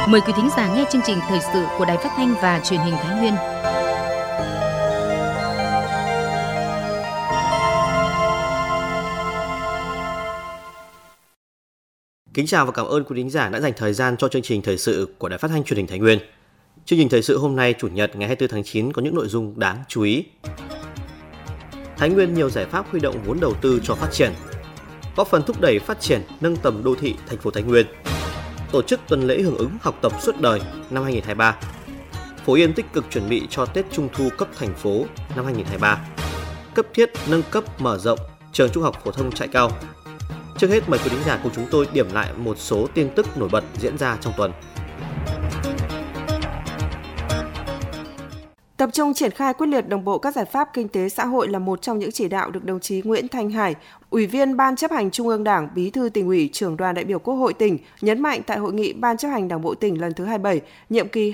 Mời quý thính giả nghe chương trình thời sự của Đài Phát thanh và Truyền hình Thái Nguyên. Kính chào và cảm ơn quý thính giả đã dành thời gian cho chương trình thời sự của Đài Phát thanh Truyền hình Thái Nguyên. Chương trình thời sự hôm nay Chủ nhật ngày 24 tháng 9 có những nội dung đáng chú ý. Thái Nguyên nhiều giải pháp huy động vốn đầu tư cho phát triển, góp phần thúc đẩy phát triển nâng tầm đô thị thành phố Thái Nguyên. Tổ chức tuần lễ hưởng ứng học tập suốt đời năm 2023. Phú Yên tích cực chuẩn bị cho Tết Trung thu cấp thành phố năm 2023. Cấp thiết nâng cấp mở rộng trường trung học phổ thông Trại Cao. Trước hết mời quý thính giả cùng chúng tôi điểm lại một số tin tức nổi bật diễn ra trong tuần. Tập trung triển khai quyết liệt đồng bộ các giải pháp kinh tế xã hội là một trong những chỉ đạo được đồng chí Nguyễn Thanh Hải, Ủy viên Ban Chấp hành Trung ương Đảng, Bí thư Tỉnh ủy, Trưởng đoàn đại biểu Quốc hội tỉnh nhấn mạnh tại hội nghị Ban Chấp hành Đảng bộ tỉnh lần thứ 27, nhiệm kỳ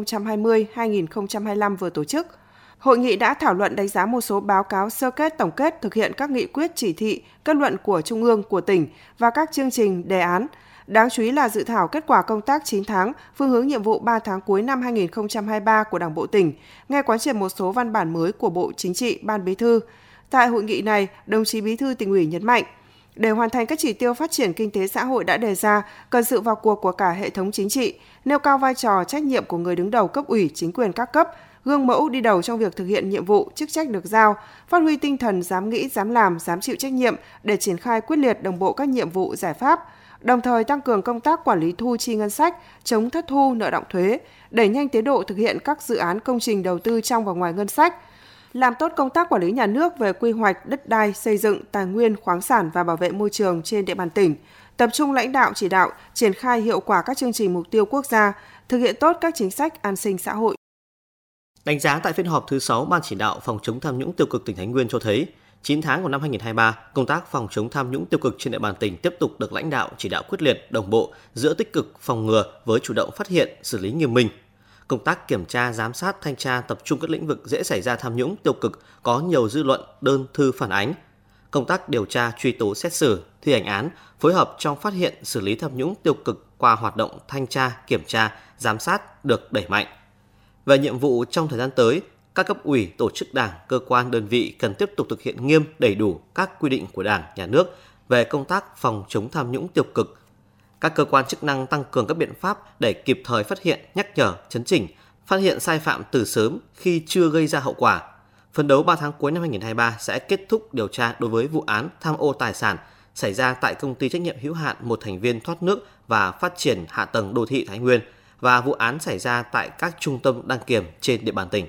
2020-2025 vừa tổ chức. Hội nghị đã thảo luận đánh giá một số báo cáo sơ kết tổng kết thực hiện các nghị quyết, chỉ thị, kết luận của Trung ương, của tỉnh và các chương trình, đề án. Đáng chú ý là dự thảo kết quả công tác 9 tháng, phương hướng nhiệm vụ 3 tháng cuối năm 2023 của Đảng bộ tỉnh, nghe quán triệt một số văn bản mới của Bộ Chính trị, Ban Bí thư. Tại hội nghị này, đồng chí Bí thư Tỉnh ủy nhấn mạnh, để hoàn thành các chỉ tiêu phát triển kinh tế xã hội đã đề ra, cần sự vào cuộc của cả hệ thống chính trị, nêu cao vai trò trách nhiệm của người đứng đầu cấp ủy, chính quyền các cấp, gương mẫu đi đầu trong việc thực hiện nhiệm vụ, chức trách được giao, phát huy tinh thần dám nghĩ, dám làm, dám chịu trách nhiệm để triển khai quyết liệt đồng bộ các nhiệm vụ, giải pháp, đồng thời tăng cường công tác quản lý thu chi ngân sách, chống thất thu, nợ đọng thuế, đẩy nhanh tiến độ thực hiện các dự án công trình đầu tư trong và ngoài ngân sách, làm tốt công tác quản lý nhà nước về quy hoạch, đất đai, xây dựng, tài nguyên, khoáng sản và bảo vệ môi trường trên địa bàn tỉnh, tập trung lãnh đạo chỉ đạo, triển khai hiệu quả các chương trình mục tiêu quốc gia, thực hiện tốt các chính sách an sinh xã hội. Đánh giá tại phiên họp thứ 6 Ban chỉ đạo phòng chống tham nhũng tiêu cực tỉnh Thái Nguyên cho thấy, 9 tháng của năm 2023, công tác phòng chống tham nhũng tiêu cực trên địa bàn tỉnh tiếp tục được lãnh đạo chỉ đạo quyết liệt, đồng bộ giữa tích cực phòng ngừa với chủ động phát hiện, xử lý nghiêm minh. Công tác kiểm tra, giám sát, thanh tra tập trung các lĩnh vực dễ xảy ra tham nhũng tiêu cực có nhiều dư luận, đơn thư phản ánh. Công tác điều tra, truy tố, xét xử, thi hành án, phối hợp trong phát hiện, xử lý tham nhũng tiêu cực qua hoạt động thanh tra, kiểm tra, giám sát được đẩy mạnh. Về nhiệm vụ trong thời gian tới, các cấp ủy, tổ chức đảng, cơ quan, đơn vị cần tiếp tục thực hiện nghiêm, đầy đủ các quy định của Đảng, Nhà nước về công tác phòng chống tham nhũng tiêu cực. Các cơ quan chức năng tăng cường các biện pháp để kịp thời phát hiện, nhắc nhở, chấn chỉnh, phát hiện sai phạm từ sớm khi chưa gây ra hậu quả. Phấn đấu 3 tháng cuối năm 2023 sẽ kết thúc điều tra đối với vụ án tham ô tài sản xảy ra tại Công ty trách nhiệm hữu hạn một thành viên thoát nước và phát triển hạ tầng đô thị Thái Nguyên và vụ án xảy ra tại các trung tâm đăng kiểm trên địa bàn tỉnh.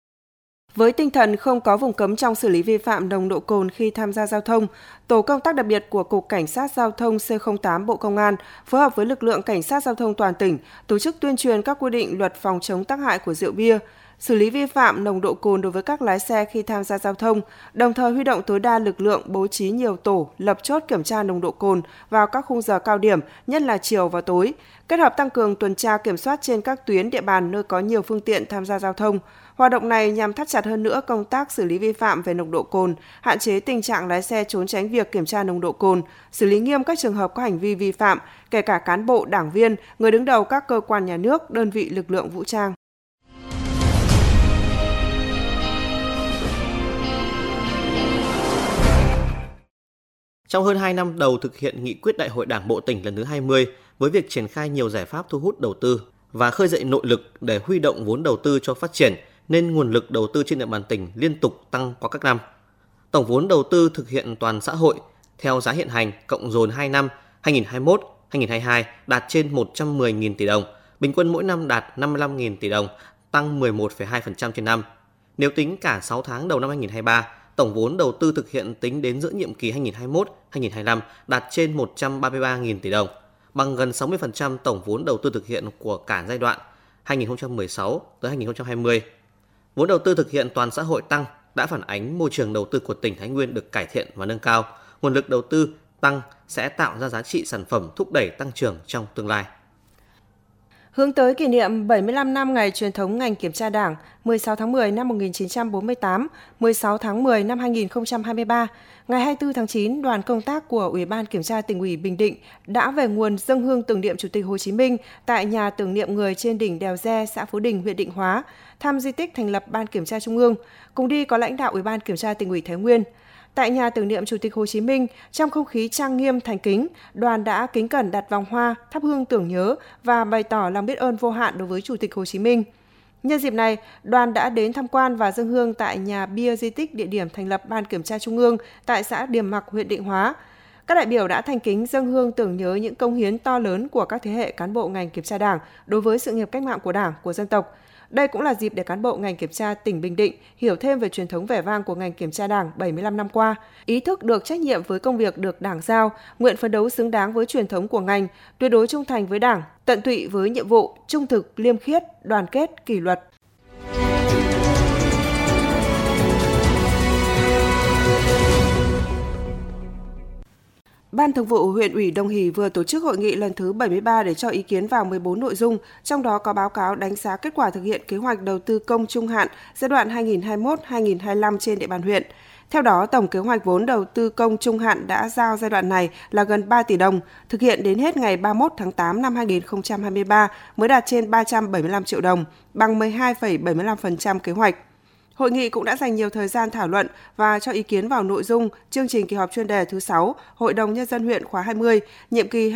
Với tinh thần không có vùng cấm trong xử lý vi phạm nồng độ cồn khi tham gia giao thông, Tổ công tác đặc biệt của Cục Cảnh sát Giao thông C08 Bộ Công an phối hợp với lực lượng Cảnh sát Giao thông toàn tỉnh tổ chức tuyên truyền các quy định luật phòng chống tác hại của rượu bia, xử lý vi phạm nồng độ cồn đối với các lái xe khi tham gia giao thông, đồng thời huy động tối đa lực lượng, bố trí nhiều tổ, lập chốt kiểm tra nồng độ cồn vào các khung giờ cao điểm, nhất là chiều và tối, kết hợp tăng cường tuần tra kiểm soát trên các tuyến địa bàn nơi có nhiều phương tiện tham gia giao thông. Hoạt động này nhằm thắt chặt hơn nữa công tác xử lý vi phạm về nồng độ cồn, hạn chế tình trạng lái xe trốn tránh việc kiểm tra nồng độ cồn, xử lý nghiêm các trường hợp có hành vi vi phạm, kể cả cán bộ, đảng viên, người đứng đầu các cơ quan nhà nước, đơn vị lực lượng vũ trang. Trong hơn 2 năm đầu thực hiện nghị quyết Đại hội Đảng bộ tỉnh lần thứ 20, với việc triển khai nhiều giải pháp thu hút đầu tư và khơi dậy nội lực để huy động vốn đầu tư cho phát triển, nên nguồn lực đầu tư trên địa bàn tỉnh liên tục tăng qua các năm. Tổng vốn đầu tư thực hiện toàn xã hội theo giá hiện hành cộng dồn 2 năm 2021-2022 đạt trên 110.000 tỷ đồng, bình quân mỗi năm đạt 55.000 tỷ đồng, tăng 11,2% trên năm. Nếu tính cả 6 tháng đầu năm 2023, tổng vốn đầu tư thực hiện tính đến giữa nhiệm kỳ 2021-2025 đạt trên 133.000 tỷ đồng, bằng gần 60% tổng vốn đầu tư thực hiện của cả giai đoạn 2016 tới 2020. Vốn đầu tư thực hiện toàn xã hội tăng đã phản ánh môi trường đầu tư của tỉnh Thái Nguyên được cải thiện và nâng cao. Nguồn lực đầu tư tăng sẽ tạo ra giá trị sản phẩm thúc đẩy tăng trưởng trong tương lai. Hướng tới kỷ niệm 75 năm ngày truyền thống ngành kiểm tra Đảng 16 tháng 10 năm 1948, 16 tháng 10 năm 2023, ngày 24 tháng 9, đoàn công tác của Ủy ban Kiểm tra Tỉnh ủy Bình Định đã về nguồn dâng hương tưởng niệm Chủ tịch Hồ Chí Minh tại nhà tưởng niệm người trên đỉnh Đèo Re, xã Phú Đình, huyện Định Hóa, thăm di tích thành lập Ban Kiểm tra Trung ương. Cùng đi có lãnh đạo Ủy ban Kiểm tra Tỉnh ủy Thái Nguyên. Tại nhà tưởng niệm Chủ tịch Hồ Chí Minh, trong không khí trang nghiêm thành kính, đoàn đã kính cẩn đặt vòng hoa, thắp hương tưởng nhớ và bày tỏ lòng biết ơn vô hạn đối với Chủ tịch Hồ Chí Minh. Nhân dịp này, đoàn đã đến tham quan và dâng hương tại nhà bia di tích địa điểm thành lập Ban Kiểm tra Trung ương tại xã Điềm Mặc, huyện Định Hóa. Các đại biểu đã thành kính dâng hương tưởng nhớ những công hiến to lớn của các thế hệ cán bộ ngành kiểm tra Đảng đối với sự nghiệp cách mạng của Đảng, của dân tộc. Đây cũng là dịp để cán bộ ngành kiểm tra tỉnh Bình Định hiểu thêm về truyền thống vẻ vang của ngành kiểm tra Đảng 75 năm qua, ý thức được trách nhiệm với công việc được Đảng giao, nguyện phấn đấu xứng đáng với truyền thống của ngành, tuyệt đối trung thành với Đảng, tận tụy với nhiệm vụ, trung thực, liêm khiết, đoàn kết, kỷ luật. Ban Thường vụ huyện ủy Đồng Hỷ vừa tổ chức hội nghị lần thứ 73 để cho ý kiến vào 14 nội dung, trong đó có báo cáo đánh giá kết quả thực hiện kế hoạch đầu tư công trung hạn giai đoạn 2021-2025 trên địa bàn huyện. Theo đó, tổng kế hoạch vốn đầu tư công trung hạn đã giao giai đoạn này là gần 3 tỷ đồng, thực hiện đến hết ngày 31 tháng 8 năm 2023 mới đạt trên 375 triệu đồng, bằng 12,75% kế hoạch. Hội nghị cũng đã dành nhiều thời gian thảo luận và cho ý kiến vào nội dung chương trình kỳ họp chuyên đề thứ 6 Hội đồng Nhân dân huyện khóa 20, nhiệm kỳ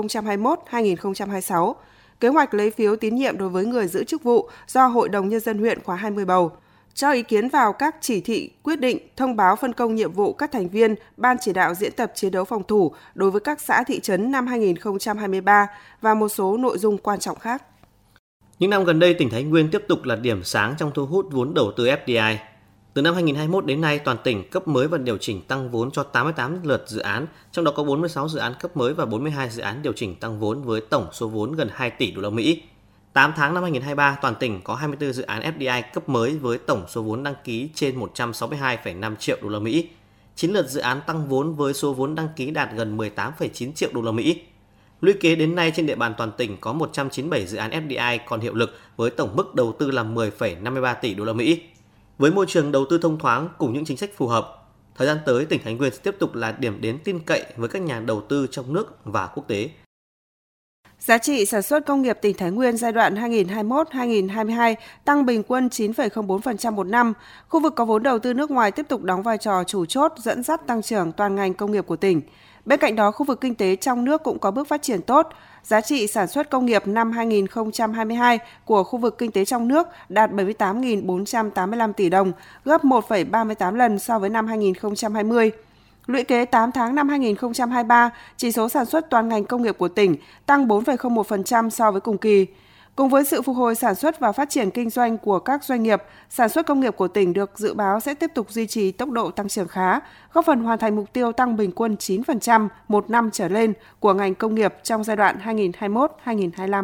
2021-2026, kế hoạch lấy phiếu tín nhiệm đối với người giữ chức vụ do Hội đồng Nhân dân huyện khóa 20 bầu, cho ý kiến vào các chỉ thị, quyết định, thông báo phân công nhiệm vụ các thành viên Ban chỉ đạo diễn tập chiến đấu phòng thủ đối với các xã thị trấn năm 2023 và một số nội dung quan trọng khác. Những năm gần đây, tỉnh Thái Nguyên tiếp tục là điểm sáng trong thu hút vốn đầu tư FDI. Từ năm 2021 đến nay, toàn tỉnh cấp mới và điều chỉnh tăng vốn cho 88 lượt dự án, trong đó có 46 dự án cấp mới và 42 dự án điều chỉnh tăng vốn với tổng số vốn gần 2 tỷ đô la Mỹ. 8 tháng năm 2023, toàn tỉnh có 24 dự án FDI cấp mới với tổng số vốn đăng ký trên 162,5 triệu đô la Mỹ. 9 lượt dự án tăng vốn với số vốn đăng ký đạt gần 18,9 triệu đô la Mỹ. Lũy kế đến nay trên địa bàn toàn tỉnh có 197 dự án FDI còn hiệu lực với tổng mức đầu tư là 10,53 tỷ đô la Mỹ. Với môi trường đầu tư thông thoáng cùng những chính sách phù hợp, thời gian tới tỉnh Thái Nguyên sẽ tiếp tục là điểm đến tin cậy với các nhà đầu tư trong nước và quốc tế. Giá trị sản xuất công nghiệp tỉnh Thái Nguyên giai đoạn 2021-2022 tăng bình quân 9,04% một năm. Khu vực có vốn đầu tư nước ngoài tiếp tục đóng vai trò chủ chốt dẫn dắt tăng trưởng toàn ngành công nghiệp của tỉnh. Bên cạnh đó, khu vực kinh tế trong nước cũng có bước phát triển tốt. Giá trị sản xuất công nghiệp năm 2022 của khu vực kinh tế trong nước đạt 78.485 tỷ đồng, gấp 1,38 lần so với năm 2020. Lũy kế 8 tháng năm 2023, chỉ số sản xuất toàn ngành công nghiệp của tỉnh tăng 4,01% so với cùng kỳ. Cùng với sự phục hồi sản xuất và phát triển kinh doanh của các doanh nghiệp, sản xuất công nghiệp của tỉnh được dự báo sẽ tiếp tục duy trì tốc độ tăng trưởng khá, góp phần hoàn thành mục tiêu tăng bình quân 9% một năm trở lên của ngành công nghiệp trong giai đoạn 2021-2025.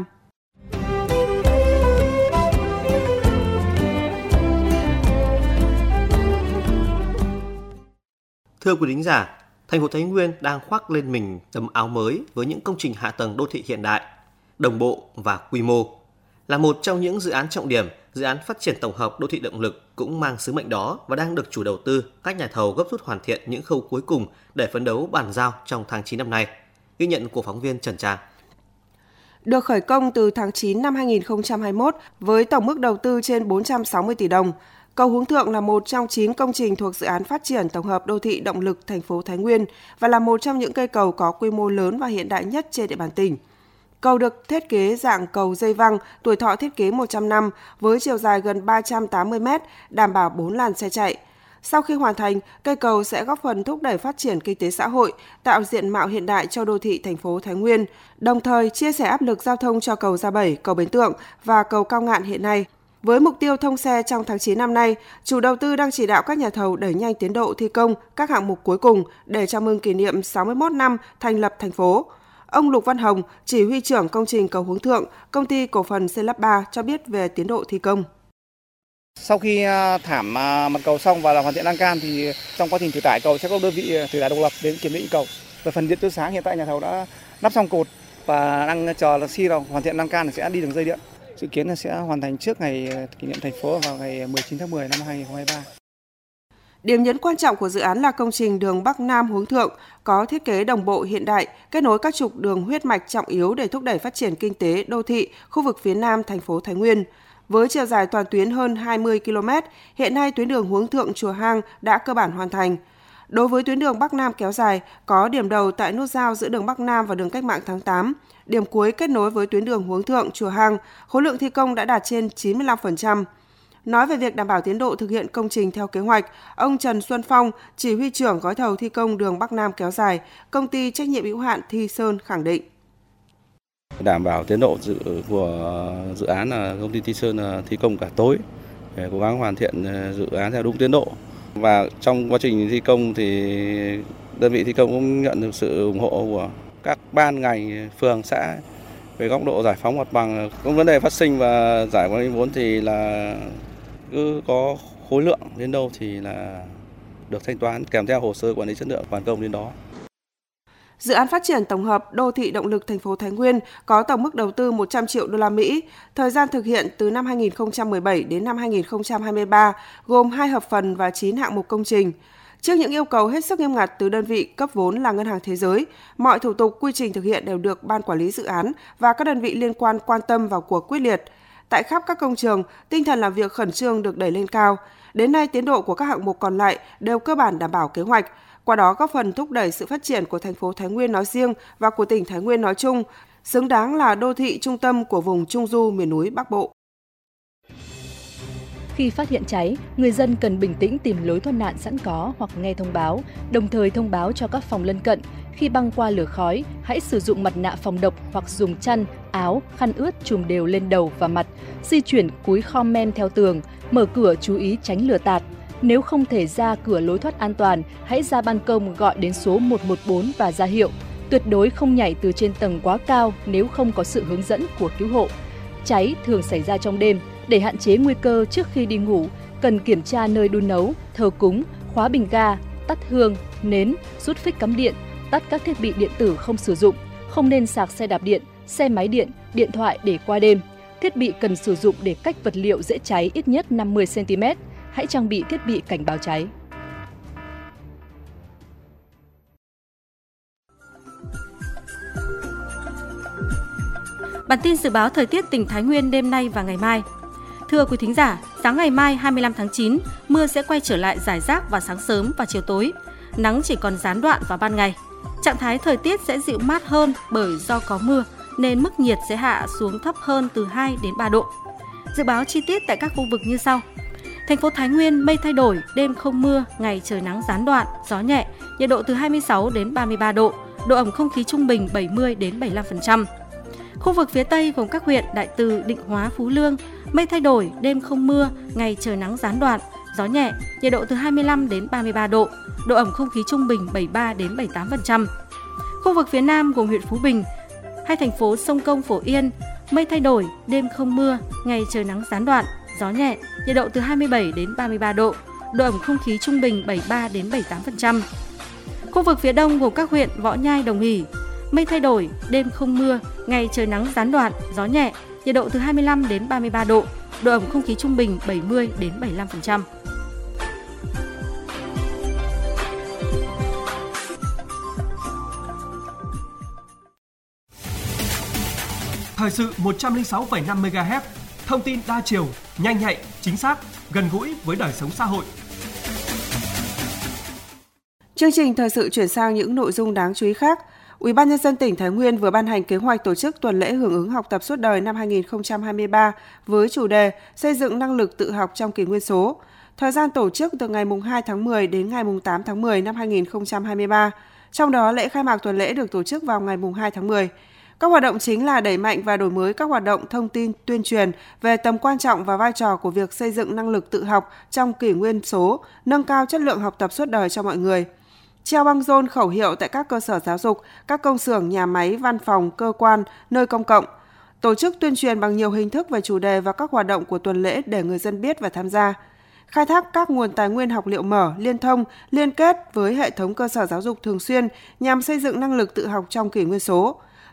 Thưa quý thính giả, thành phố Thái Nguyên đang khoác lên mình tấm áo mới với những công trình hạ tầng đô thị hiện đại, đồng bộ và quy mô. Là một trong những dự án trọng điểm, dự án phát triển tổng hợp đô thị động lực cũng mang sứ mệnh đó và đang được chủ đầu tư, các nhà thầu gấp rút hoàn thiện những khâu cuối cùng để phấn đấu bàn giao trong tháng 9 năm nay. Ghi nhận của phóng viên Trần Trang. Được khởi công từ tháng 9 năm 2021 với tổng mức đầu tư trên 460 tỷ đồng. Cầu Hướng Thượng là một trong 9 công trình thuộc dự án phát triển tổng hợp đô thị động lực thành phố Thái Nguyên và là một trong những cây cầu có quy mô lớn và hiện đại nhất trên địa bàn tỉnh. Cầu được thiết kế dạng cầu dây văng, tuổi thọ thiết kế 100 năm với chiều dài gần 380 m, đảm bảo 4 làn xe chạy. Sau khi hoàn thành, cây cầu sẽ góp phần thúc đẩy phát triển kinh tế xã hội, tạo diện mạo hiện đại cho đô thị thành phố Thái Nguyên, đồng thời chia sẻ áp lực giao thông cho cầu Gia Bảy, cầu Bến Tượng và cầu Cao Ngạn hiện nay. Với mục tiêu thông xe trong tháng 9 năm nay, chủ đầu tư đang chỉ đạo các nhà thầu đẩy nhanh tiến độ thi công các hạng mục cuối cùng để chào mừng kỷ niệm 61 năm thành lập thành phố. Ông Lục Văn Hồng, chỉ huy trưởng công trình cầu Hướng Thượng, công ty cổ phần Xây-lắp 3 cho biết về tiến độ thi công. Sau khi thảm mặt cầu xong và làm hoàn thiện lan can thì trong quá trình thử tải cầu sẽ có đơn vị thử tải độc lập đến kiểm định cầu. Về phần điện chiếu sáng hiện tại nhà thầu đã lắp xong cột và đang chờ là khi hoàn thiện lan can thì sẽ đi đường dây điện. Dự kiến là sẽ hoàn thành trước ngày kỷ niệm thành phố vào ngày 19 tháng 10 năm 2023. Điểm nhấn quan trọng của dự án là công trình đường Bắc Nam hướng thượng có thiết kế đồng bộ hiện đại, kết nối các trục đường huyết mạch trọng yếu để thúc đẩy phát triển kinh tế, đô thị, khu vực phía Nam thành phố Thái Nguyên. Với chiều dài toàn tuyến hơn 20 km, hiện nay tuyến đường hướng thượng Chùa Hang đã cơ bản hoàn thành. Đối với tuyến đường Bắc Nam kéo dài, có điểm đầu tại nút giao giữa đường Bắc Nam và đường Cách mạng tháng 8, điểm cuối kết nối với tuyến đường hướng thượng Chùa Hang, khối lượng thi công đã đạt trên 95%. Nói về việc đảm bảo tiến độ thực hiện công trình theo kế hoạch, ông Trần Xuân Phong, chỉ huy trưởng gói thầu thi công đường Bắc Nam kéo dài, công ty trách nhiệm hữu hạn Thi Sơn khẳng định. Đảm bảo tiến độ của dự án là công ty Thi Sơn thi công cả tối để cố gắng hoàn thiện dự án theo đúng tiến độ. Và trong quá trình thi công thì đơn vị thi công cũng nhận được sự ủng hộ của các ban ngành, phường, xã về góc độ giải phóng mặt bằng. Có vấn đề phát sinh và giải phóng vốn thì là cứ có khối lượng đến đâu thì là được thanh toán kèm theo hồ sơ quản lý chất lượng hoàn công đến đó. Dự án phát triển tổng hợp đô thị động lực thành phố Thái Nguyên có tổng mức đầu tư 100 triệu đô la Mỹ, thời gian thực hiện từ năm 2017 đến năm 2023, gồm 2 hợp phần và 9 hạng mục công trình. Trước những yêu cầu hết sức nghiêm ngặt từ đơn vị cấp vốn là Ngân hàng Thế giới, mọi thủ tục quy trình thực hiện đều được Ban Quản lý Dự án và các đơn vị liên quan quan tâm vào cuộc quyết liệt. Tại khắp các công trường, tinh thần làm việc khẩn trương được đẩy lên cao. Đến nay, tiến độ của các hạng mục còn lại đều cơ bản đảm bảo kế hoạch, qua đó góp phần thúc đẩy sự phát triển của thành phố Thái Nguyên nói riêng và của tỉnh Thái Nguyên nói chung, xứng đáng là đô thị trung tâm của vùng Trung Du miền núi Bắc Bộ. Khi phát hiện cháy, người dân cần bình tĩnh tìm lối thoát nạn sẵn có hoặc nghe thông báo, đồng thời thông báo cho các phòng lân cận. Khi băng qua lửa khói, hãy sử dụng mặt nạ phòng độc hoặc dùng chăn, áo, khăn ướt trùm đều lên đầu và mặt, di chuyển cúi khom men theo tường, mở cửa chú ý tránh lửa tạt. Nếu không thể ra cửa lối thoát an toàn, hãy ra ban công gọi đến số 114 và ra hiệu. Tuyệt đối không nhảy từ trên tầng quá cao nếu không có sự hướng dẫn của cứu hộ. Cháy thường xảy ra trong đêm. Để hạn chế nguy cơ trước khi đi ngủ, cần kiểm tra nơi đun nấu, thờ cúng, khóa bình ga, tắt hương, nến, rút phích cắm điện, tắt các thiết bị điện tử không sử dụng, không nên sạc xe đạp điện, xe máy điện, điện thoại để qua đêm. Thiết bị cần sử dụng để cách vật liệu dễ cháy ít nhất 50 cm. Hãy trang bị thiết bị cảnh báo cháy. Bản tin dự báo thời tiết tỉnh Thái Nguyên đêm nay và ngày mai. Thưa quý thính giả, sáng ngày mai 25 tháng 9, mưa sẽ quay trở lại rải rác vào sáng sớm và chiều tối. Nắng chỉ còn gián đoạn vào ban ngày. Trạng thái thời tiết sẽ dịu mát hơn bởi do có mưa nên mức nhiệt sẽ hạ xuống thấp hơn từ 2 đến 3 độ. Dự báo chi tiết tại các khu vực như sau. Thành phố Thái Nguyên mây thay đổi, đêm không mưa, ngày trời nắng gián đoạn, gió nhẹ, nhiệt độ từ 26 đến 33 độ, độ ẩm không khí trung bình 70 đến 75%. Khu vực phía Tây gồm các huyện Đại Từ, Định Hóa, Phú Lương, mây thay đổi, đêm không mưa, ngày trời nắng gián đoạn, gió nhẹ, nhiệt độ từ 25 đến 33 độ, độ ẩm không khí trung bình 73 đến 78%. Khu vực phía Nam gồm huyện Phú Bình, hai thành phố Sông Công, Phổ Yên, mây thay đổi, đêm không mưa, ngày trời nắng gián đoạn, gió nhẹ, nhiệt độ từ 27 đến 33 độ, độ ẩm không khí trung bình 73 đến 78%. Khu vực phía Đông gồm các huyện Võ Nhai, Đồng Hỷ, mây thay đổi, đêm không mưa, ngày trời nắng gián đoạn, gió nhẹ, nhiệt độ từ 25 đến 33 độ, độ ẩm không khí trung bình 70 đến 75%. Thời sự 106,5 MHz, thông tin đa chiều, nhanh nhạy, chính xác, gần gũi với đời sống xã hội. Chương trình thời sự chuyển sang những nội dung đáng chú ý khác. UBND tỉnh Thái Nguyên vừa ban hành kế hoạch tổ chức tuần lễ hưởng ứng học tập suốt đời năm 2023 với chủ đề xây dựng năng lực tự học trong kỷ nguyên số. Thời gian tổ chức từ ngày 2 tháng 10 đến ngày 8 tháng 10 năm 2023. Trong đó, lễ khai mạc tuần lễ được tổ chức vào ngày 2 tháng 10. Các hoạt động chính là đẩy mạnh và đổi mới các hoạt động thông tin tuyên truyền về tầm quan trọng và vai trò của việc xây dựng năng lực tự học trong kỷ nguyên số, nâng cao chất lượng học tập suốt đời cho mọi người. Treo băng rôn khẩu hiệu tại các cơ sở giáo dục, các công xưởng, nhà máy, văn phòng, cơ quan, nơi công cộng. Tổ chức tuyên truyền bằng nhiều hình thức về chủ đề và các hoạt động của tuần lễ để người dân biết và tham gia. Khai thác các nguồn tài nguyên học liệu mở, liên thông, liên kết với hệ thống cơ sở giáo dục thường xuyên nhằm xây dựng năng lực tự học trong kỷ nguyên số.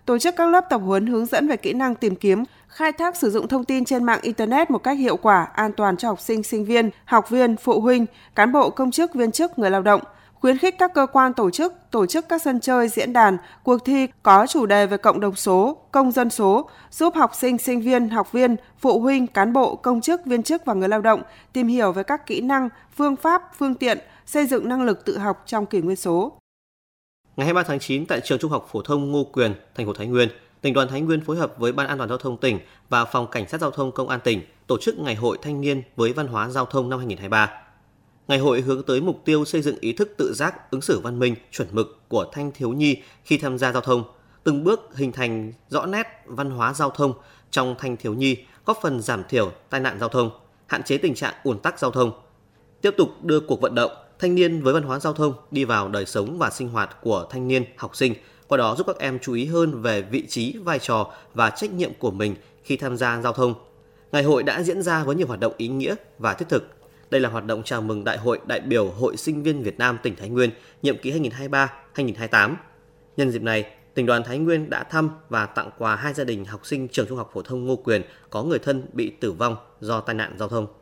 tổ chức các lớp tập huấn hướng dẫn về kỹ năng tìm kiếm, khai thác sử dụng thông tin trên mạng Internet một cách hiệu quả, an toàn cho học sinh, sinh viên, học viên, phụ huynh, cán bộ, công chức, viên chức, người lao động. Khuyến khích các cơ quan tổ chức các sân chơi, diễn đàn, cuộc thi có chủ đề về cộng đồng số, công dân số, giúp học sinh, sinh viên, học viên, phụ huynh, cán bộ, công chức, viên chức và người lao động tìm hiểu về các kỹ năng, phương pháp, phương tiện, xây dựng năng lực tự học trong kỷ nguyên số. Ngày 23 tháng 9 tại trường Trung học phổ thông Ngô Quyền, thành phố Thái Nguyên, Tỉnh đoàn Thái Nguyên phối hợp với Ban An toàn giao thông tỉnh và Phòng Cảnh sát giao thông Công an tỉnh tổ chức Ngày hội Thanh niên với văn hóa giao thông năm 2023. Ngày hội hướng tới mục tiêu xây dựng ý thức tự giác, ứng xử văn minh, chuẩn mực của thanh thiếu nhi khi tham gia giao thông, từng bước hình thành rõ nét văn hóa giao thông trong thanh thiếu nhi, góp phần giảm thiểu tai nạn giao thông, hạn chế tình trạng ùn tắc giao thông. Tiếp tục đưa cuộc vận động thanh niên với văn hóa giao thông đi vào đời sống và sinh hoạt của thanh niên, học sinh, qua đó giúp các em chú ý hơn về vị trí, vai trò và trách nhiệm của mình khi tham gia giao thông. Ngày hội đã diễn ra với nhiều hoạt động ý nghĩa và thiết thực. Đây là hoạt động chào mừng Đại hội đại biểu Hội Sinh viên Việt Nam tỉnh Thái Nguyên nhiệm kỳ 2023-2028. Nhân dịp này, Tỉnh đoàn Thái Nguyên đã thăm và tặng quà 2 gia đình học sinh trường Trung học phổ thông Ngô Quyền có người thân bị tử vong do tai nạn giao thông.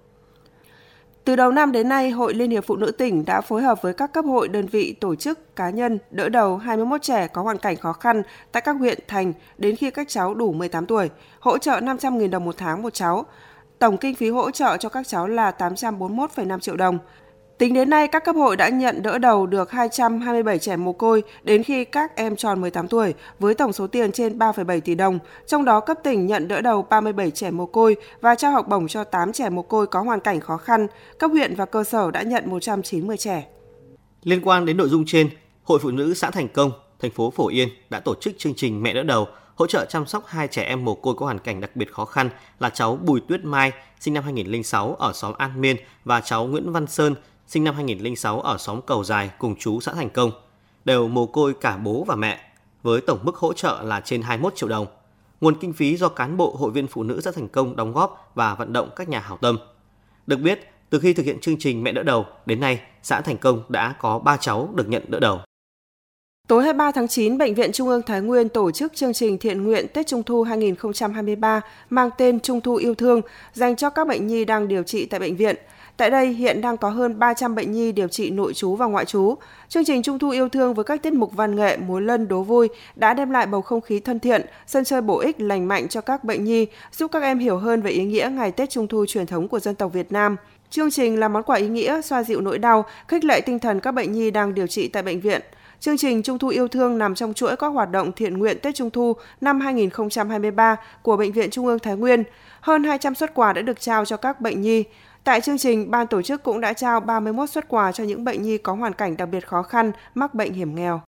Từ đầu năm đến nay, Hội Liên hiệp Phụ nữ tỉnh đã phối hợp với các cấp hội, đơn vị, tổ chức, cá nhân đỡ đầu 21 trẻ có hoàn cảnh khó khăn tại các huyện, thành đến khi các cháu đủ 18 tuổi, hỗ trợ 500.000 đồng một tháng một cháu. Tổng kinh phí hỗ trợ cho các cháu là 841,5 triệu đồng. Tính đến nay, các cấp hội đã nhận đỡ đầu được 227 trẻ mồ côi đến khi các em tròn 18 tuổi với tổng số tiền trên 3,7 tỷ đồng. Trong đó, cấp tỉnh nhận đỡ đầu 37 trẻ mồ côi và trao học bổng cho 8 trẻ mồ côi có hoàn cảnh khó khăn. Cấp huyện và cơ sở đã nhận 190 trẻ. Liên quan đến nội dung trên, Hội Phụ nữ xã Thành Công, thành phố Phổ Yên đã tổ chức chương trình Mẹ đỡ đầu, hỗ trợ chăm sóc 2 trẻ em mồ côi có hoàn cảnh đặc biệt khó khăn là cháu Bùi Tuyết Mai, sinh năm 2006 ở xóm An Miên và cháu Nguyễn Văn Sơn, sinh năm 2006 ở xóm Cầu Dài cùng chú xã Thành Công, đều mồ côi cả bố và mẹ, với tổng mức hỗ trợ là trên 21 triệu đồng. Nguồn kinh phí do cán bộ hội viên phụ nữ xã Thành Công đóng góp và vận động các nhà hảo tâm. Được biết, từ khi thực hiện chương trình Mẹ đỡ đầu đến nay, xã Thành Công đã có 3 cháu được nhận đỡ đầu. Tối 23 tháng 9, Bệnh viện Trung ương Thái Nguyên tổ chức chương trình thiện nguyện Tết Trung thu 2023 mang tên Trung thu yêu thương dành cho các bệnh nhi đang điều trị tại bệnh viện. Tại đây, hiện đang có hơn 300 bệnh nhi điều trị nội trú và ngoại trú. Chương trình Trung thu yêu thương với các tiết mục văn nghệ, múa lân, đố vui đã đem lại bầu không khí thân thiện, sân chơi bổ ích, lành mạnh cho các bệnh nhi, giúp các em hiểu hơn về ý nghĩa ngày Tết Trung thu truyền thống của dân tộc Việt Nam. Chương trình là món quà ý nghĩa, xoa dịu nỗi đau, khích lệ tinh thần các bệnh nhi đang điều trị tại bệnh viện. Chương trình Trung thu yêu thương nằm trong chuỗi các hoạt động thiện nguyện Tết Trung thu năm 2023 của Bệnh viện Trung ương Thái Nguyên. Hơn 200 suất quà đã được trao cho các bệnh nhi. Tại chương trình, ban tổ chức cũng đã trao 31 suất quà cho những bệnh nhi có hoàn cảnh đặc biệt khó khăn, mắc bệnh hiểm nghèo.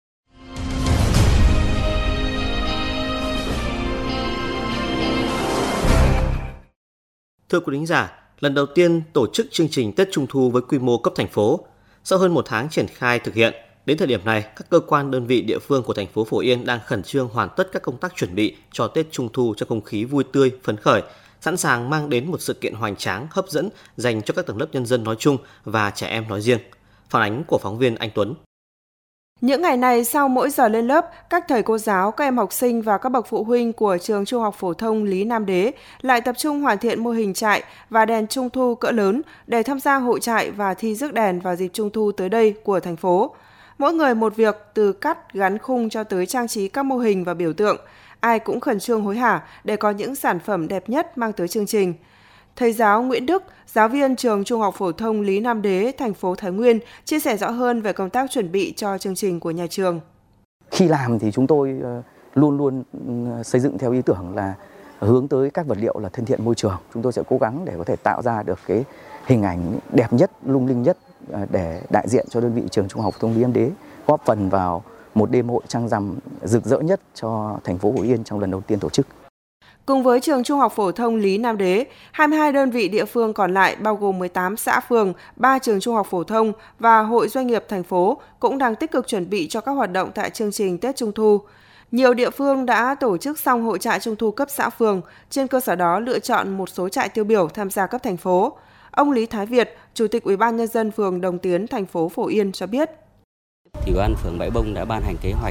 Thưa quý thính giả, lần đầu tiên tổ chức chương trình Tết Trung thu với quy mô cấp thành phố. Sau hơn 1 tháng triển khai thực hiện, đến thời điểm này, các cơ quan đơn vị địa phương của thành phố Phổ Yên đang khẩn trương hoàn tất các công tác chuẩn bị cho Tết Trung thu trong không khí vui tươi, phấn khởi, sẵn sàng mang đến một sự kiện hoành tráng, hấp dẫn dành cho các tầng lớp nhân dân nói chung và trẻ em nói riêng. Phản ánh của phóng viên Anh Tuấn. Những ngày này, sau mỗi giờ lên lớp, các thầy cô giáo, các em học sinh và các bậc phụ huynh của trường Trung học phổ thông Lý Nam Đế lại tập trung hoàn thiện mô hình trại và đèn Trung thu cỡ lớn để tham gia hội trại và thi rước đèn vào dịp Trung thu tới đây của thành phố. Mỗi người một việc, từ cắt, gắn khung cho tới trang trí các mô hình và biểu tượng. Ai cũng khẩn trương hối hả để có những sản phẩm đẹp nhất mang tới chương trình. Thầy giáo Nguyễn Đức, giáo viên trường Trung học phổ thông Lý Nam Đế, thành phố Thái Nguyên, chia sẻ rõ hơn về công tác chuẩn bị cho chương trình của nhà trường. Khi làm thì chúng tôi luôn luôn xây dựng theo ý tưởng là hướng tới các vật liệu là thân thiện môi trường. Chúng tôi sẽ cố gắng để có thể tạo ra được cái hình ảnh đẹp nhất, lung linh nhất để đại diện cho đơn vị trường Trung học phổ thông Lý Nam Đế, góp phần vào một đêm hội trăng rằm rực rỡ nhất cho thành phố Phổ Yên trong lần đầu tiên tổ chức. Cùng với trường Trung học phổ thông Lý Nam Đế, 22 đơn vị địa phương còn lại bao gồm 18 xã phường, 3 trường trung học phổ thông và Hội Doanh nghiệp thành phố cũng đang tích cực chuẩn bị cho các hoạt động tại chương trình Tết Trung thu. Nhiều địa phương đã tổ chức xong hội trại Trung thu cấp xã phường, trên cơ sở đó lựa chọn một số trại tiêu biểu tham gia cấp thành phố. Ông Lý Thái Việt, Chủ tịch Ủy ban Nhân dân phường Đồng Tiến, thành phố Phổ Yên cho biết. Ủy ban phường Bãi Bông đã ban hành kế hoạch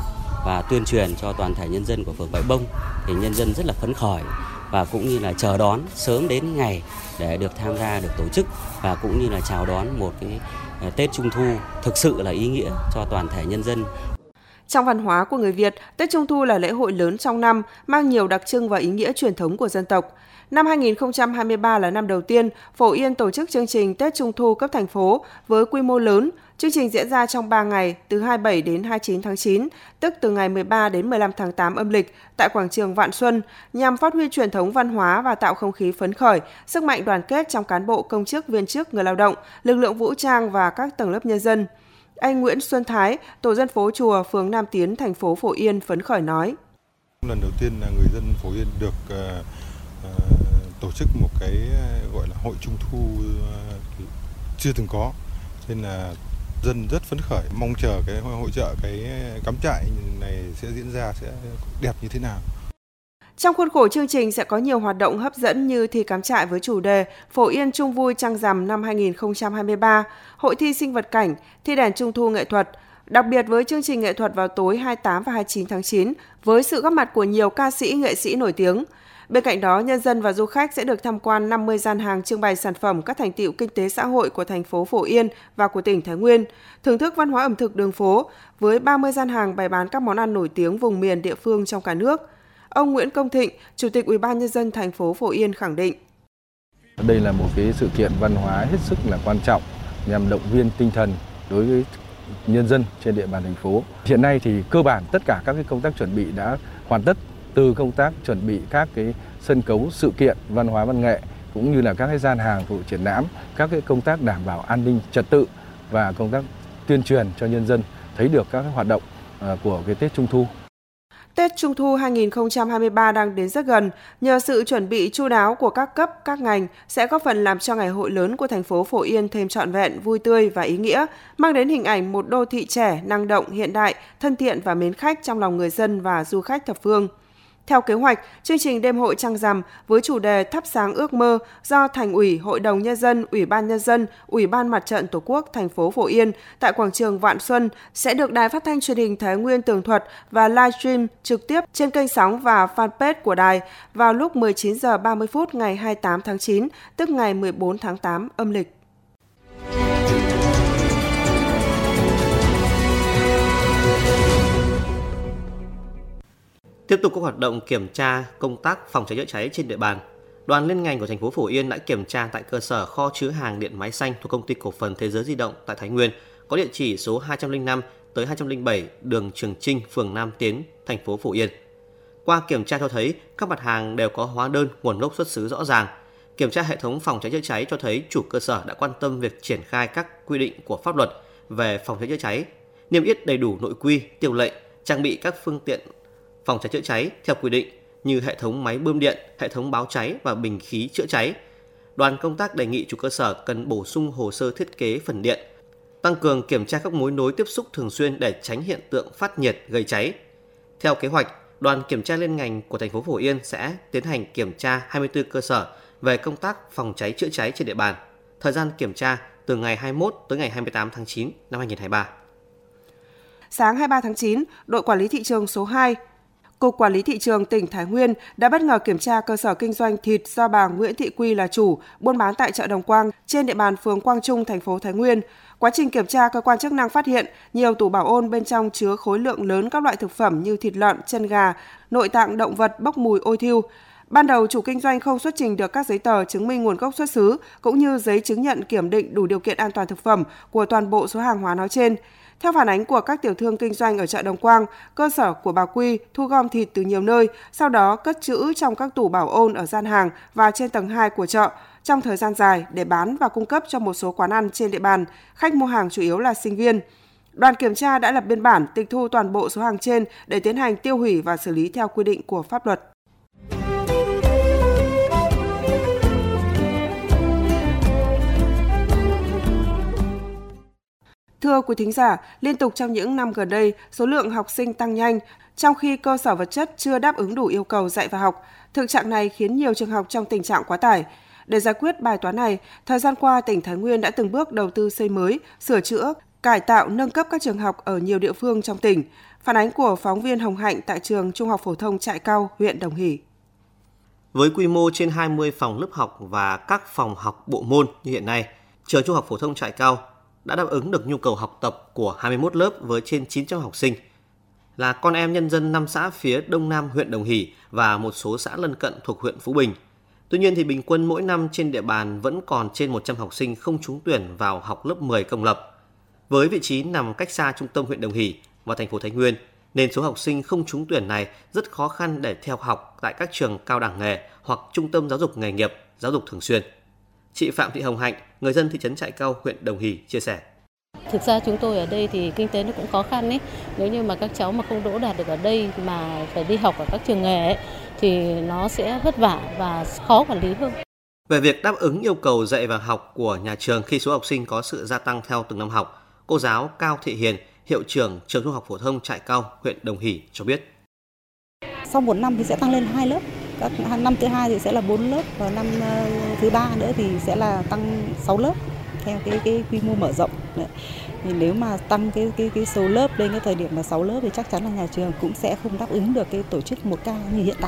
và tuyên truyền cho toàn thể nhân dân của phường Bãi Bông thì nhân dân rất là phấn khởi và cũng như là chờ đón sớm đến ngày để được tham gia, được tổ chức và cũng như là chào đón một cái Tết Trung thu thực sự là ý nghĩa cho toàn thể nhân dân. Trong văn hóa của người Việt, Tết Trung thu là lễ hội lớn trong năm, mang nhiều đặc trưng và ý nghĩa truyền thống của dân tộc. Năm 2023 là năm đầu tiên, Phổ Yên tổ chức chương trình Tết Trung thu cấp thành phố với quy mô lớn. Chương trình diễn ra trong 3 ngày, từ 27 đến 29 tháng 9, tức từ ngày 13 đến 15 tháng 8 âm lịch, tại quảng trường Vạn Xuân, nhằm phát huy truyền thống văn hóa và tạo không khí phấn khởi, sức mạnh đoàn kết trong cán bộ, công chức, viên chức, người lao động, lực lượng vũ trang và các tầng lớp nhân dân. Anh Nguyễn Xuân Thái, tổ dân phố Chùa, phường Nam Tiến, thành phố Phổ Yên phấn khởi nói. Lần đầu tiên là người dân Phổ Yên được tổ chức một cái gọi là hội Trung thu chưa từng có, nên là dân rất phấn khởi, mong chờ cái hội chợ, cái cắm trại này sẽ diễn ra sẽ đẹp như thế nào. Trong khuôn khổ chương trình sẽ có nhiều hoạt động hấp dẫn như thi cắm trại với chủ đề Phổ Yên Chung Vui Trăng Rằm năm 2023, hội thi sinh vật cảnh, thi đèn Trung thu nghệ thuật. Đặc biệt với chương trình nghệ thuật vào tối 28 và 29 tháng 9 với sự góp mặt của nhiều ca sĩ, nghệ sĩ nổi tiếng. Bên cạnh đó, nhân dân và du khách sẽ được tham quan 50 gian hàng trưng bày sản phẩm các thành tựu kinh tế xã hội của thành phố Phổ Yên và của tỉnh Thái Nguyên, thưởng thức văn hóa ẩm thực đường phố với 30 gian hàng bày bán các món ăn nổi tiếng vùng miền địa phương trong cả nước. Ông Nguyễn Công Thịnh, Chủ tịch UBND thành phố Phổ Yên khẳng định. Đây là một cái sự kiện văn hóa hết sức là quan trọng nhằm động viên tinh thần đối với nhân dân trên địa bàn thành phố. Hiện nay thì cơ bản tất cả các cái công tác chuẩn bị đã hoàn tất, từ công tác chuẩn bị các cái sân khấu sự kiện văn hóa văn nghệ cũng như là các cái gian hàng phục vụ triển lãm, các cái công tác đảm bảo an ninh trật tự và công tác tuyên truyền cho nhân dân thấy được các cái hoạt động của cái Tết Trung thu. Tết Trung thu 2023 đang đến rất gần, nhờ sự chuẩn bị chu đáo của các cấp, các ngành sẽ góp phần làm cho ngày hội lớn của thành phố Phổ Yên thêm trọn vẹn, vui tươi và ý nghĩa, mang đến hình ảnh một đô thị trẻ, năng động, hiện đại, thân thiện và mến khách trong lòng người dân và du khách thập phương. Theo kế hoạch, chương trình đêm hội Trăng Rằm với chủ đề Thắp sáng ước mơ do Thành ủy, Hội đồng Nhân dân, Ủy ban Nhân dân, Ủy ban Mặt trận Tổ quốc thành phố Phổ Yên tại quảng trường Vạn Xuân sẽ được Đài Phát thanh Truyền hình Thái Nguyên tường thuật và livestream trực tiếp trên kênh sóng và fanpage của đài vào lúc 19 giờ 30 phút ngày 28 tháng 9, tức ngày 14 tháng 8 âm lịch. Tiếp tục các hoạt động kiểm tra công tác phòng cháy chữa cháy trên địa bàn. Đoàn liên ngành của thành phố Phổ Yên đã kiểm tra tại cơ sở kho chứa hàng điện máy xanh thuộc Công ty Cổ phần Thế giới Di động tại Thái Nguyên, có địa chỉ số 205 tới 207 đường Trường Chinh, phường Nam Tiến, thành phố Phổ Yên. Qua kiểm tra cho thấy các mặt hàng đều có hóa đơn nguồn gốc xuất xứ rõ ràng. Kiểm tra hệ thống phòng cháy chữa cháy cho thấy chủ cơ sở đã quan tâm việc triển khai các quy định của pháp luật về phòng cháy chữa cháy, niêm yết đầy đủ nội quy, điều lệnh, trang bị các phương tiện phòng cháy chữa cháy theo quy định như hệ thống máy bơm điện, hệ thống báo cháy và bình khí chữa cháy. Đoàn công tác đề nghị chủ cơ sở cần bổ sung hồ sơ thiết kế phần điện, tăng cường kiểm tra các mối nối tiếp xúc thường xuyên để tránh hiện tượng phát nhiệt gây cháy. Theo kế hoạch, đoàn kiểm tra liên ngành của thành phố Phổ Yên sẽ tiến hành kiểm tra 24 cơ sở về công tác phòng cháy chữa cháy trên địa bàn. Thời gian kiểm tra từ ngày 21 tới ngày 28 tháng 9 năm 2023. Sáng 23 tháng 9, đội quản lý thị trường số 2, Cục Quản lý Thị trường tỉnh Thái Nguyên đã bất ngờ kiểm tra cơ sở kinh doanh thịt do bà Nguyễn Thị Quy là chủ, buôn bán tại chợ Đồng Quang trên địa bàn phường Quang Trung, thành phố Thái Nguyên. Quá trình kiểm tra, cơ quan chức năng phát hiện nhiều tủ bảo ôn bên trong chứa khối lượng lớn các loại thực phẩm như thịt lợn, chân gà, nội tạng động vật bốc mùi ôi thiêu. Ban đầu, chủ kinh doanh không xuất trình được các giấy tờ chứng minh nguồn gốc xuất xứ cũng như giấy chứng nhận kiểm định đủ điều kiện an toàn thực phẩm của toàn bộ số hàng hóa nói trên. Theo phản ánh của các tiểu thương kinh doanh ở chợ Đồng Quang, cơ sở của bà Quy thu gom thịt từ nhiều nơi, sau đó cất trữ trong các tủ bảo ôn ở gian hàng và trên tầng 2 của chợ trong thời gian dài để bán và cung cấp cho một số quán ăn trên địa bàn. Khách mua hàng chủ yếu là sinh viên. Đoàn kiểm tra đã lập biên bản tịch thu toàn bộ số hàng trên để tiến hành tiêu hủy và xử lý theo quy định của pháp luật. Thưa quý thính giả, liên tục trong những năm gần đây, số lượng học sinh tăng nhanh, trong khi cơ sở vật chất chưa đáp ứng đủ yêu cầu dạy và học. Thực trạng này khiến nhiều trường học trong tình trạng quá tải. Để giải quyết bài toán này, thời gian qua, tỉnh Thái Nguyên đã từng bước đầu tư xây mới, sửa chữa cải tạo nâng cấp các trường học ở nhiều địa phương trong tỉnh. Phản ánh của phóng viên Hồng Hạnh tại trường Trung học phổ thông Trại Cao, huyện Đồng Hỷ. Với quy mô trên 20 phòng lớp học và các phòng học bộ môn như hiện nay, trường Trung học phổ thông Trại Cao đã đáp ứng được nhu cầu học tập của 21 lớp với trên 900 học sinh, là con em nhân dân 5 xã phía đông nam huyện Đồng Hỷ và một số xã lân cận thuộc huyện Phú Bình. Tuy nhiên thì bình quân mỗi năm trên địa bàn vẫn còn trên 100 học sinh không trúng tuyển vào học lớp 10 công lập. Với vị trí nằm cách xa trung tâm huyện Đồng Hỷ và thành phố Thái Nguyên, nên số học sinh không trúng tuyển này rất khó khăn để theo học tại các trường cao đẳng nghề hoặc trung tâm giáo dục nghề nghiệp, giáo dục thường xuyên. Chị Phạm Thị Hồng Hạnh, người dân thị trấn Trại Cao, huyện Đồng Hỷ chia sẻ. Thực ra chúng tôi ở đây thì kinh tế nó cũng khó khăn ấy. Nếu như mà các cháu mà không đỗ đạt được ở đây mà phải đi học ở các trường nghề ấy, thì nó sẽ vất vả và khó quản lý hơn. Về việc đáp ứng yêu cầu dạy và học của nhà trường khi số học sinh có sự gia tăng theo từng năm học, cô giáo Cao Thị Hiền, hiệu trưởng trường Trung học phổ thông Trại Cao, huyện Đồng Hỷ cho biết. Sau một năm thì sẽ tăng lên 2 lớp, năm thứ 2 thì sẽ là 4 lớp và năm thứ 3 nữa thì sẽ là tăng 6 lớp theo cái quy mô mở rộng. Thì nếu mà tăng cái số lớp lên cái thời điểm là 6 lớp thì chắc chắn là nhà trường cũng sẽ không đáp ứng được cái tổ chức 1K như hiện tại.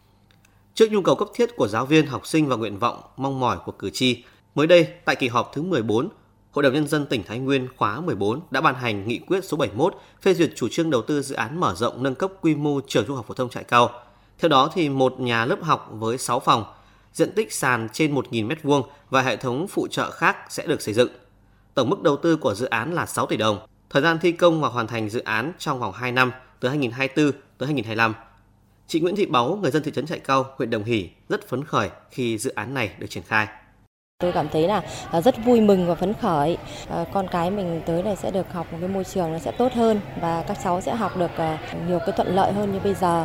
Trước nhu cầu cấp thiết của giáo viên, học sinh và nguyện vọng mong mỏi của cử tri, mới đây tại kỳ họp thứ 14, Hội đồng Nhân dân tỉnh Thái Nguyên khóa 14 đã ban hành nghị quyết số 71 phê duyệt chủ trương đầu tư dự án mở rộng nâng cấp quy mô trường Trung học phổ thông Trại Cao. Theo đó thì một nhà lớp học với 6 phòng, diện tích sàn trên 1.000 m2 và hệ thống phụ trợ khác sẽ được xây dựng. Tổng mức đầu tư của dự án là 6 tỷ đồng. Thời gian thi công và hoàn thành dự án trong vòng 2 năm, từ 2024 tới 2025. Chị Nguyễn Thị Báu, người dân thị trấn Trại Cao, huyện Đồng Hỷ rất phấn khởi khi dự án này được triển khai. Tôi cảm thấy là rất vui mừng và phấn khởi. Con cái mình tới này sẽ được học một cái môi trường nó sẽ tốt hơn và các cháu sẽ học được nhiều cái thuận lợi hơn như bây giờ.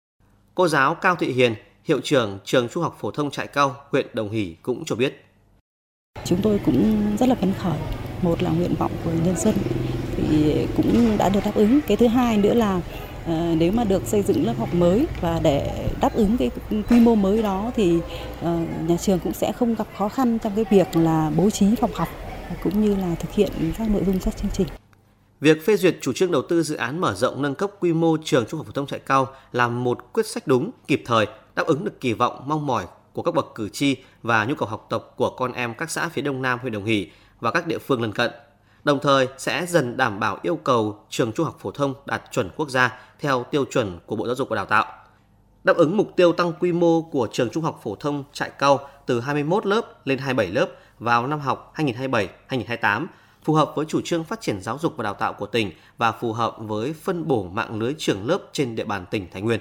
Cô giáo Cao Thị Hiền, hiệu trưởng trường Trung học phổ thông Trại Cao, huyện Đồng Hỷ cũng cho biết. Chúng tôi cũng rất là phấn khởi. Một là nguyện vọng của nhân dân thì cũng đã được đáp ứng. Cái thứ hai nữa là nếu mà được xây dựng lớp học mới và để đáp ứng cái quy mô mới đó thì nhà trường cũng sẽ không gặp khó khăn trong cái việc là bố trí phòng học cũng như là thực hiện các nội dung các chương trình. Việc phê duyệt chủ trương đầu tư dự án mở rộng nâng cấp quy mô trường Trung học phổ thông Trại Cao là một quyết sách đúng, kịp thời, đáp ứng được kỳ vọng mong mỏi của các bậc cử tri và nhu cầu học tập của con em các xã phía đông nam huyện Đồng Hỷ và các địa phương lân cận. Đồng thời sẽ dần đảm bảo yêu cầu trường Trung học phổ thông đạt chuẩn quốc gia theo tiêu chuẩn của Bộ Giáo dục và Đào tạo. Đáp ứng mục tiêu tăng quy mô của trường Trung học phổ thông Trại Cao từ 21 lớp lên 27 lớp vào năm học 2027-2028, phù hợp với chủ trương phát triển giáo dục và đào tạo của tỉnh và phù hợp với phân bổ mạng lưới trường lớp trên địa bàn tỉnh Thái Nguyên.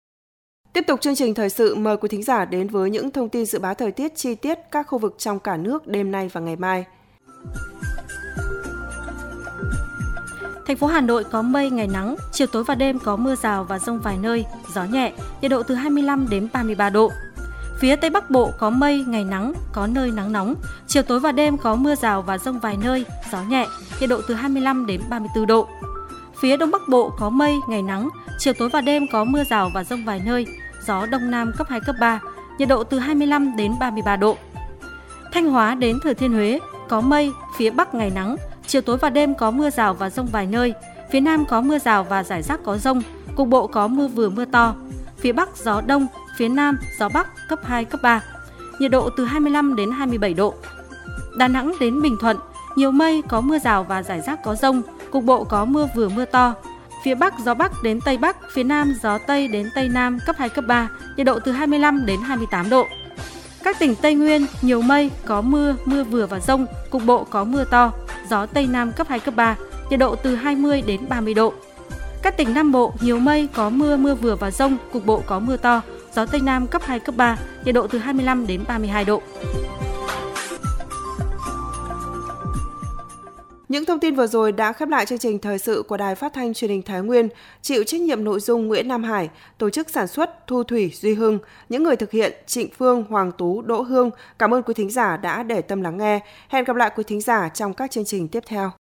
Tiếp tục chương trình thời sự, mời quý thính giả đến với những thông tin dự báo thời tiết chi tiết các khu vực trong cả nước đêm nay và ngày mai. Thành phố Hà Nội có mây, ngày nắng, chiều tối và đêm có mưa rào và dông vài nơi, gió nhẹ, nhiệt độ từ 25 đến 33 độ. Phía Tây Bắc Bộ có mây, ngày nắng, có nơi nắng nóng, chiều tối và đêm có mưa rào và dông vài nơi, gió nhẹ, nhiệt độ từ 25 đến 34 độ. Phía Đông Bắc Bộ có mây, ngày nắng, chiều tối và đêm có mưa rào và dông vài nơi, gió Đông Nam cấp 2, cấp 3, nhiệt độ từ 25 đến 33 độ. Thanh Hóa đến Thừa Thiên Huế có mây, phía Bắc ngày nắng, chiều tối và đêm có mưa rào và dông vài nơi, phía Nam có mưa rào và rải rác có dông, cục bộ có mưa vừa mưa to. Phía Bắc gió Đông, phía Nam gió Bắc cấp 2, cấp 3, nhiệt độ từ 25 đến 27 độ. Đà Nẵng đến Bình Thuận, nhiều mây, có mưa rào và rải rác có dông, cục bộ có mưa vừa mưa to. Phía Bắc gió Bắc đến Tây Bắc, phía Nam gió Tây đến Tây Nam cấp 2, cấp 3, nhiệt độ từ 25 đến 28 độ. Các tỉnh Tây Nguyên, nhiều mây, có mưa, mưa vừa và dông, cục bộ có mưa to, gió Tây Nam cấp 2, cấp 3, nhiệt độ từ 20 đến 30 độ. Các tỉnh Nam Bộ, nhiều mây, có mưa, mưa vừa và dông, cục bộ có mưa to, gió Tây Nam cấp 2, cấp 3, nhiệt độ từ 25 đến 32 độ. Những thông tin vừa rồi đã khép lại chương trình thời sự của Đài Phát thanh Truyền hình Thái Nguyên, chịu trách nhiệm nội dung Nguyễn Nam Hải, tổ chức sản xuất Thu Thủy Duy Hưng, những người thực hiện Trịnh Phương, Hoàng Tú, Đỗ Hương. Cảm ơn quý thính giả đã để tâm lắng nghe. Hẹn gặp lại quý thính giả trong các chương trình tiếp theo.